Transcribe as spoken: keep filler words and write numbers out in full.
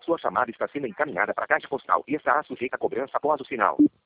Sua chamada está sendo encaminhada para a caixa postal e estará sujeita a cobrança após o sinal.